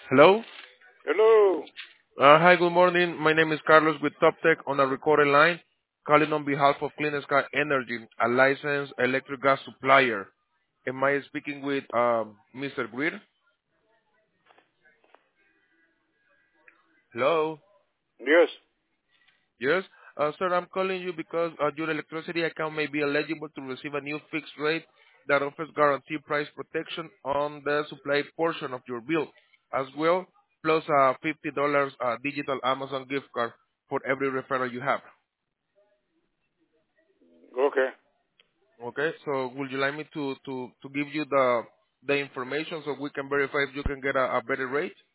Hello. Hello. Hi, good morning. My name is Carlos with TopTech on a recorded line, calling on behalf of Clean Sky Energy, a licensed electric gas supplier. Am I speaking with Mr. Greer? Hello. Yes. Yes. Sir, I'm calling you because your electricity account may be eligible to receive a new fixed rate that offers guaranteed price protection on the supply portion of your bill, as well, plus a $50 digital Amazon gift card for every referral you have. Okay. Okay, so would you like me to give you the information so we can verify if you can get a better rate?